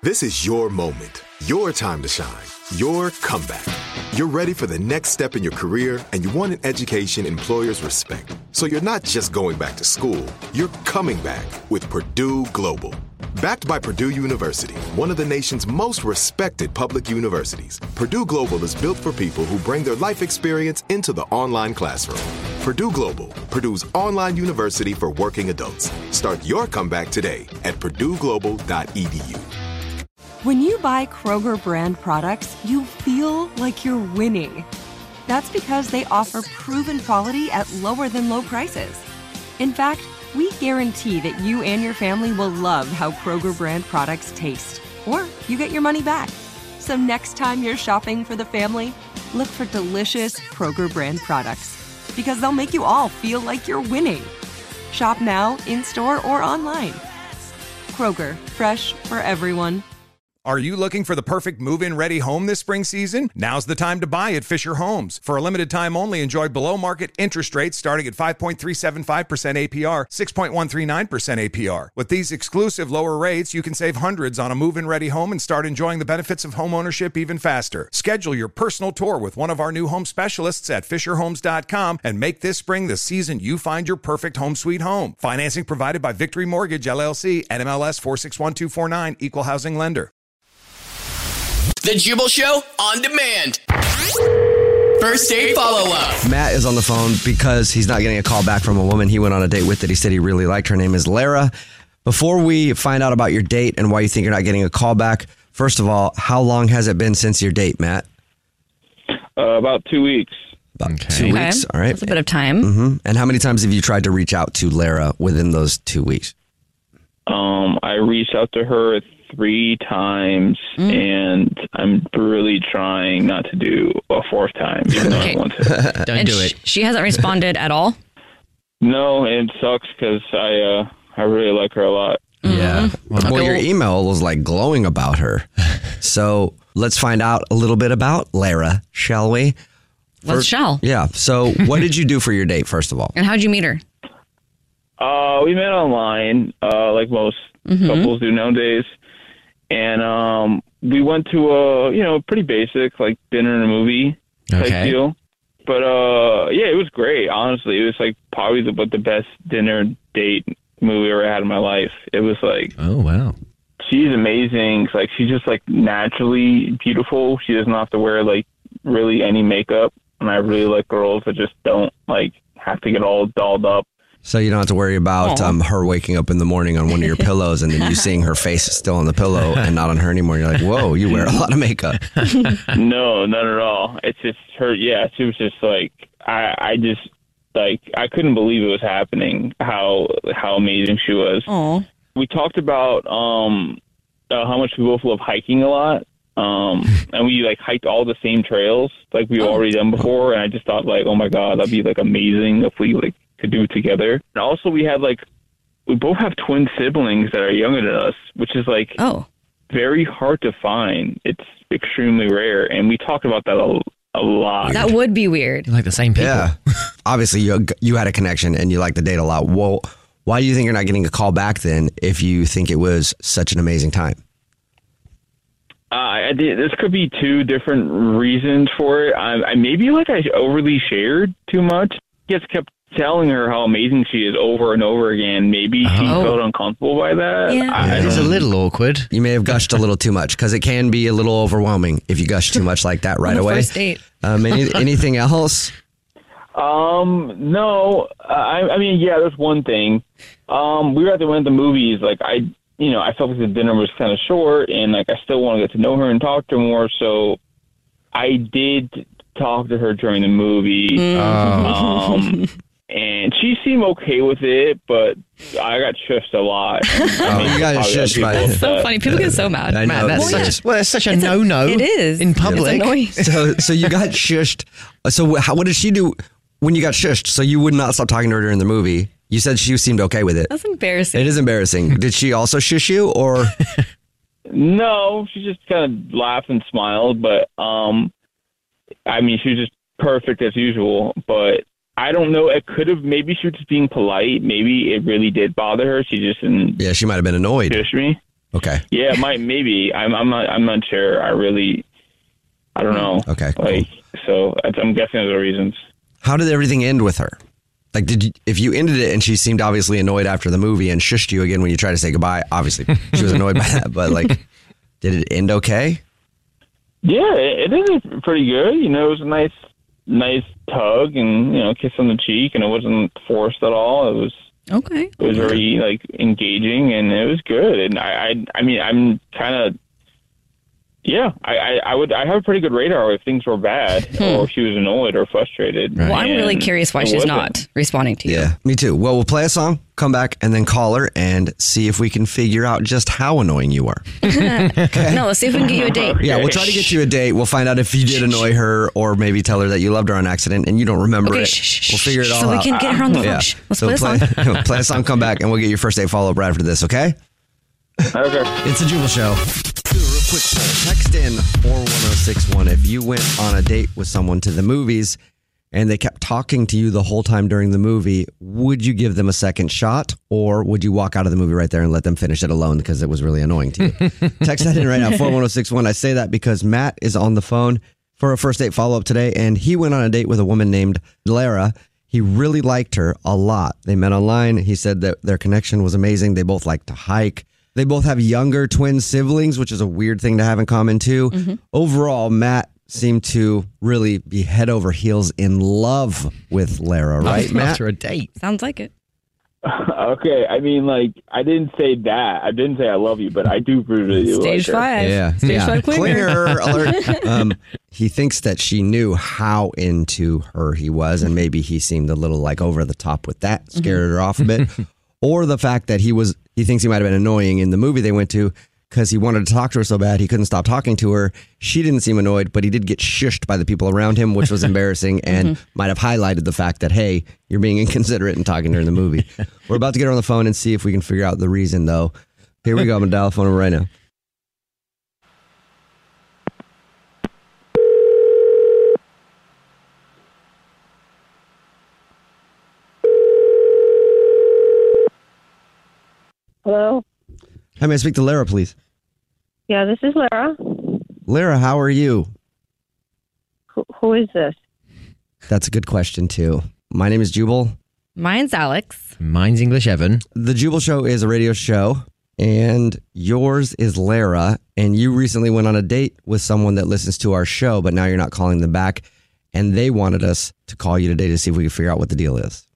This is your moment, your time to shine, your comeback. You're ready for the next step in your career, and you want an education employers respect. So you're not just going back to school, you're coming back with Purdue Global. Backed by Purdue University, one of the nation's most respected public universities, Purdue Global is built for people who bring their life experience into the online classroom. Purdue Global, Purdue's online university for working adults. Start your comeback today at purdueglobal.edu. When you buy Kroger brand products, you feel like you're winning. That's because they offer proven quality at lower than low prices. In fact, we guarantee that you and your family will love how Kroger brand products taste, or you get your money back. So next time you're shopping for the family, look for delicious Kroger brand products, because they'll make you all feel like you're winning. Shop now, in-store, or online. Kroger, fresh for everyone. Are you looking for the perfect move-in ready home this spring season? Now's the time to buy at Fisher Homes. For a limited time only, enjoy below-market interest rates starting at 5.375% APR, 6.139% APR. With these exclusive lower rates, you can save hundreds on a move-in ready home and start enjoying the benefits of homeownership even faster. Schedule your personal tour with one of our new home specialists at FisherHomes.com and make this spring the season you find your perfect home sweet home. Financing provided by Victory Mortgage, LLC, NMLS 461249, Equal Housing Lender. The Jubal Show on demand. First date follow-up. Matt is on the phone because he's not getting a call back from a woman he went on a date with that he said he really liked. Her name is Lara. Before we find out about your date and why you think you're not getting a call back, first of all, how long has it been since your date, Matt? About 2 weeks. About 2 weeks. All right. That's a bit of time. Mm-hmm. And how many times have you tried to reach out to Lara within those 2 weeks? I reached out to her 3 times, and I'm really trying not to do a 4th time, even though I want to. Don't do it. She hasn't responded at all? No, it sucks because I really like her a lot. Yeah. Well, your email was like glowing about her. So let's find out a little bit about Lara, shall we? Shall. Yeah. So what did you do for your date, first of all? And how'd you meet her? We met online, like most couples do nowadays. And we went to a pretty basic, like dinner and a movie type deal. But yeah, it was great. Honestly, it was like probably the best dinner date movie I ever had in my life. It was like, oh wow, she's amazing. Like she's just like naturally beautiful. She doesn't have to wear like really any makeup, and I really like girls that just don't like have to get all dolled up. So you don't have to worry about her waking up in the morning on one of your pillows and then you seeing her face still on the pillow and not on her anymore. You're like, whoa, you wear a lot of makeup. No, not at all. It's just her. Yeah, she was just like, I just like, I couldn't believe it was happening. How amazing she was. Aww. We talked about how much we both love hiking a lot. And we like hiked all the same trails like we've already done before. And I just thought like, oh my God, that'd be like amazing if we like could do it together. And also we both have twin siblings that are younger than us, which is like very hard to find. It's extremely rare. And we talked about that a lot. That would be weird. You're like the same people. Yeah. Obviously you had a connection and you like the date a lot. Well, why do you think you're not getting a call back then if you think it was such an amazing time? This could be 2 different reasons for it. I maybe like I overly shared too much. Just kept telling her how amazing she is over and over again. Maybe she felt uncomfortable by that. Yeah. It's a little awkward. You may have gushed a little too much because it can be a little overwhelming if you gush too much like that right away. First date. Anything else? No. I mean, yeah, there's one thing. We were at the movies. Like I felt like the dinner was kind of short, and like I still want to get to know her and talk to her more. So I did talk to her during the movie. And she seemed okay with it, but I got shushed a lot. You got shushed by That's so funny. People get so mad. I know. Man, that's such a no-no. It is. In public. It's annoying. So you got shushed. So what did she do when you got shushed? So you would not stop talking to her during the movie. You said she seemed okay with it. That's embarrassing. It is embarrassing. Did she also shush you or? No, she just kind of laughed and smiled. But I mean, she was just perfect as usual. But I don't know. It could have. Maybe she was just being polite. Maybe it really did bother her. She just didn't. Yeah, she might have been annoyed. Shush me. Okay. Yeah, maybe. I'm not sure. I don't know. Okay. Like, so I'm guessing those are reasons. How did everything end with her? Like, if you ended it and she seemed obviously annoyed after the movie and shushed you again when you tried to say goodbye, obviously she was annoyed by that, but like, did it end okay? Yeah, it ended pretty good. You know, it was a nice tug and, kiss on the cheek, and it wasn't forced at all. It was Okay. It was very like engaging, and it was good. And I mean, I'm kind of. Yeah, I have a pretty good radar if things were bad or if she was annoyed or frustrated. Well, I'm really curious why she's not responding to you. Yeah, me too. Well, we'll play a song, come back, and then call her and see if we can figure out just how annoying you are. No, let's see if we can get you a date. Yeah, we'll try to get you a date. We'll find out if you did annoy her or maybe tell her that you loved her on accident and you don't remember it. We'll figure it all so out. we can get her on the phone. Yeah. Shh, let's So play a song. play a song, come back, and we'll get your first date follow-up right after this, okay? Okay. It's a Jubal Show. Do a real quick poll. Text in 41061 if you went on a date with someone to the movies and they kept talking to you the whole time during the movie, would you give them a second shot or would you walk out of the movie right there and let them finish it alone because it was really annoying to you? Text that in right now, 41061. I say that because Matt is on the phone for a first date follow-up today, and he went on a date with a woman named Lara. He really liked her a lot. They met online. He said that their connection was amazing. They both like to hike. They both have younger twin siblings, which is a weird thing to have in common, too. Mm-hmm. Overall, Matt seemed to really be head over heels in love with Lara, right, Matt? After a date. Sounds like it. Okay, I mean, like, I didn't say that. I didn't say I love you, but I do really Stage like her. 5. Yeah. Stage 5 Clear alert. He thinks that she knew how into her he was, and maybe he seemed a little like over the top with that, scared her off a bit. Or the fact that he thinks he might have been annoying in the movie they went to because he wanted to talk to her so bad he couldn't stop talking to her. She didn't seem annoyed, but he did get shushed by the people around him, which was embarrassing and might have highlighted the fact that, hey, you're being inconsiderate and talking to her in the movie. We're about to get her on the phone and see if we can figure out the reason, though. Here we go. I'm going to dial the phone number right now. Hello? Hi, may I speak to Lara, please? Yeah, this is Lara. Lara, how are you? Who is this? That's a good question, too. My name is Jubal. Mine's Alex. Mine's English Evan. The Jubal Show is a radio show, and yours is Lara. And you recently went on a date with someone that listens to our show, but now you're not calling them back. And they wanted us to call you today to see if we could figure out what the deal is.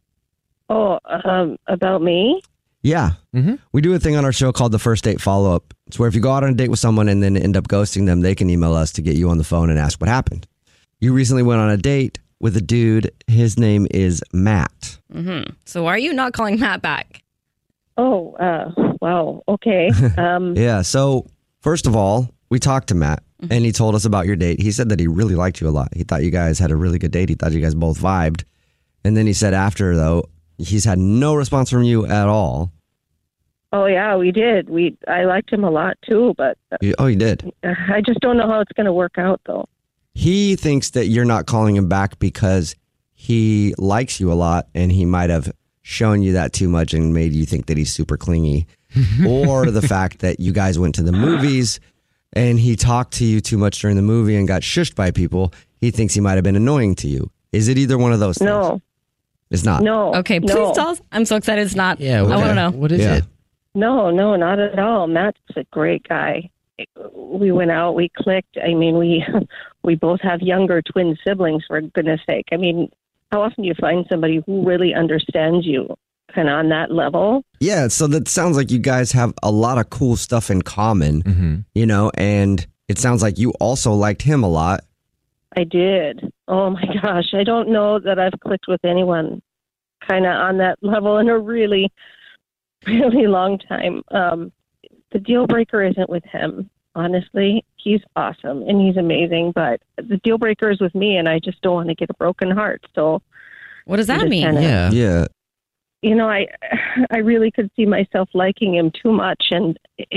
Oh, about me? Yeah. Mm-hmm. We do a thing on our show called the First Date Follow-Up. It's where if you go out on a date with someone and then end up ghosting them, they can email us to get you on the phone and ask what happened. You recently went on a date with a dude. His name is Matt. Mm-hmm. So why are you not calling Matt back? Oh, wow. Okay. Yeah. So first of all, we talked to Matt and he told us about your date. He said that he really liked you a lot. He thought you guys had a really good date. He thought you guys both vibed. And then he said after, though, he's had no response from you at all. Oh, yeah, we did. I liked him a lot, too, but... Oh, you did? I just don't know how it's going to work out, though. He thinks that you're not calling him back because he likes you a lot and he might have shown you that too much and made you think that he's super clingy. Or the fact that you guys went to the movies and he talked to you too much during the movie and got shushed by people. He thinks he might have been annoying to you. Is it either one of those things? No. It's not? No. Okay, please tell us. I'm so excited it's not. Yeah, I want to know. What is it? No, not at all. Matt's a great guy. We went out, we clicked. I mean, we both have younger twin siblings, for goodness sake. I mean, how often do you find somebody who really understands you kind of on that level? Yeah, so that sounds like you guys have a lot of cool stuff in common, you know, and it sounds like you also liked him a lot. I did. Oh, my gosh. I don't know that I've clicked with anyone kind of on that level in a really, really long time. The deal breaker isn't with him, honestly. He's awesome and he's amazing, but the deal breaker is with me, and I just don't want to get a broken heart. So, what does that mean? Yeah. You know, I really could see myself liking him too much, and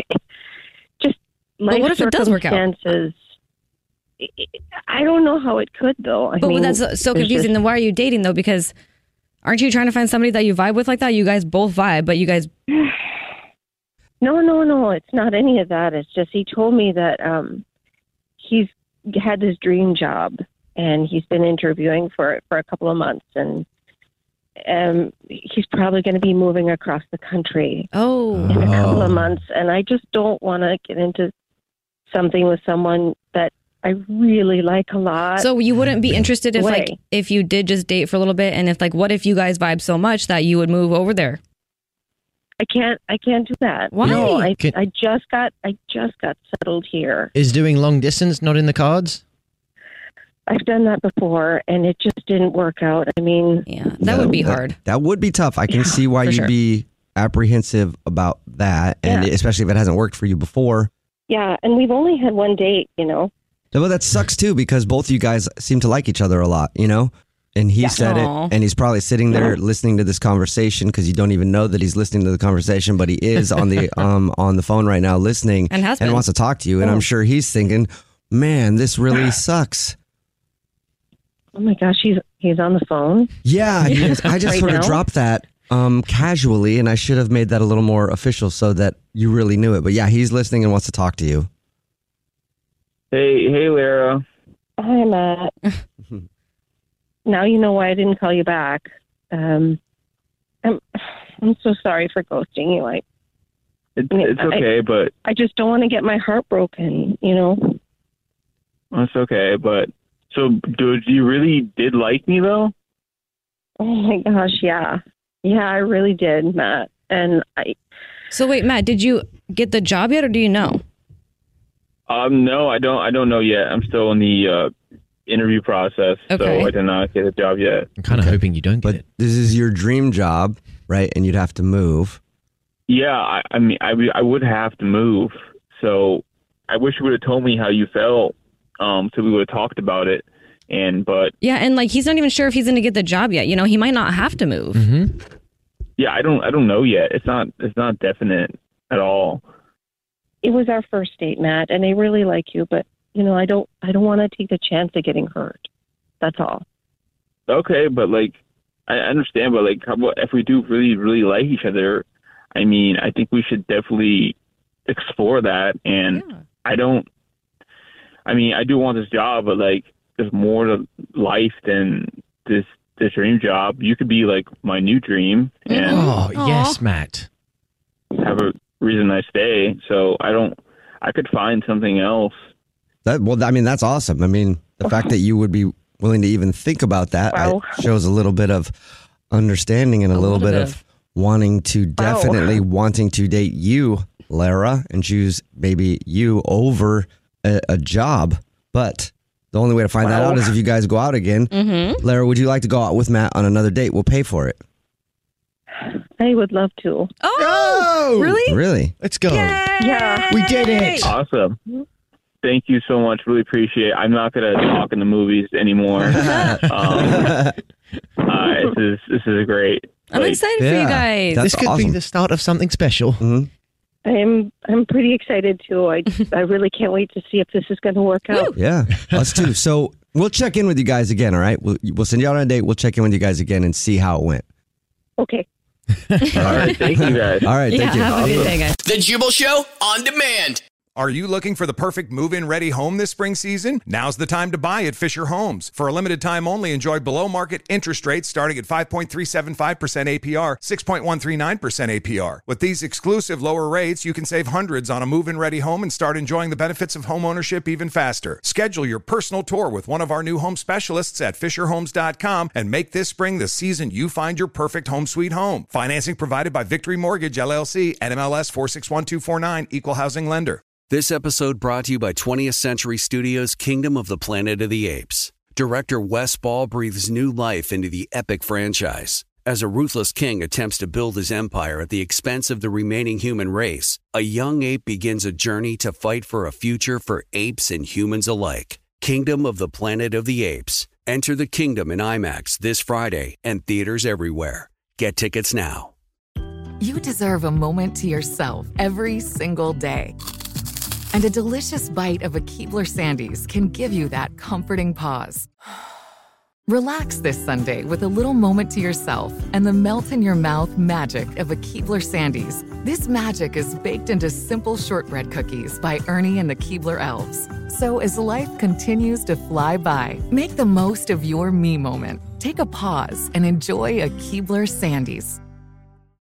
just life what if it does work out? Circumstances. I don't know how it could, though. I mean, that's so confusing. Then why are you dating, though? Because aren't you trying to find somebody that you vibe with like that? You guys both vibe, but you guys... No, it's not any of that. It's just he told me that he's had his dream job and he's been interviewing for it for a couple of months, and he's probably going to be moving across the country in a couple of months. And I just don't want to get into something with someone that I really like a lot. So you wouldn't be interested if you did just date for a little bit, and if what if you guys vibe so much that you would move over there? I can't do that. Why? No, I just got settled here. Is doing long distance not in the cards? I've done that before, and it just didn't work out. I mean, that would be hard. That would be tough. I can see why you'd be apprehensive about that, and especially if it hasn't worked for you before. Yeah, and we've only had one date, Well, that sucks too, because both of you guys seem to like each other a lot, And he said it, and he's probably sitting there listening to this conversation because you don't even know that he's listening to the conversation, but he is on the on the phone right now listening and wants to talk to you. And I'm sure he's thinking, man, this really sucks. Oh my gosh, he's on the phone? Yeah, I just Right sort of now? dropped that casually, and I should have made that a little more official so that you really knew it. But yeah, he's listening and wants to talk to you. Hey, Lara. Hi, Matt. Now you know why I didn't call you back. I'm so sorry for ghosting you. It's okay, but I just don't want to get my heart broken, It's okay, but so you really did like me though? Oh my gosh, yeah. Yeah, I really did, Matt. And So wait, Matt, did you get the job yet, or do you know? No, I don't know yet. I'm still in the interview process, Okay. so I did not get a job yet. I'm kind of hoping you don't get it. This is your dream job, right? And you'd have to move. Yeah, I mean, I would have to move. So I wish you would have told me how you felt, so we would have talked about it. But Yeah, and he's not even sure if he's going to get the job yet. He might not have to move. Mm-hmm. Yeah, I don't know yet. It's not definite at all. it was our first date, Matt, and I really like you, but I don't want to take the chance of getting hurt. That's all. Okay, but I understand, but if we do really, really like each other, I mean, I think we should definitely explore that. And I do want this job, but there's more to life than this dream job. You could be my new dream and yes, Matt. have a reason I stay. So I could find something else. That's awesome. The fact that you would be willing to even think about that shows a little bit of understanding and a little bit of wanting to wanting to date you, Lara, and choose maybe you over a job. But the only way to find that out is if you guys go out again. Mm-hmm. Lara, would you like to go out with Matt on another date? We'll pay for it. I would love to. Oh, really? Really? Let's go. Yeah. We did it. Awesome. Thank you so much. Really appreciate it. I'm not going to talk in the movies anymore. This is great. I'm excited for you guys. This could be the start of something special. Mm-hmm. I'm pretty excited too. I really can't wait to see if this is going to work out. Yeah, us too. So we'll check in with you guys again. All right, we'll send you out on a date. We'll check in with you guys again and see how it went. Okay. All right, thank you guys. All right, thank you. Have a good day, guys. The Jubal Show on demand. Are you looking for the perfect move-in ready home this spring season? Now's the time to buy at Fisher Homes. For a limited time only, enjoy below-market interest rates starting at 5.375% APR, 6.139% APR. With these exclusive lower rates, you can save hundreds on a move-in ready home and start enjoying the benefits of home ownership even faster. Schedule your personal tour with one of our new home specialists at FisherHomes.com and make this spring the season you find your perfect home sweet home. Financing provided by Victory Mortgage, LLC, NMLS 461249, Equal Housing Lender. This episode brought to you by 20th Century Studios' Kingdom of the Planet of the Apes. Director Wes Ball breathes new life into the epic franchise. As a ruthless king attempts to build his empire at the expense of the remaining human race, a young ape begins a journey to fight for a future for apes and humans alike. Kingdom of the Planet of the Apes. Enter the kingdom in IMAX this Friday and theaters everywhere. Get tickets now. You deserve a moment to yourself every single day. And a delicious bite of a Keebler Sandies can give you that comforting pause. Relax this Sunday with a little moment to yourself and the melt-in-your-mouth magic of a Keebler Sandies. This magic is baked into simple shortbread cookies by Ernie and the Keebler Elves. So as life continues to fly by, make the most of your me moment. Take a pause and enjoy a Keebler Sandies.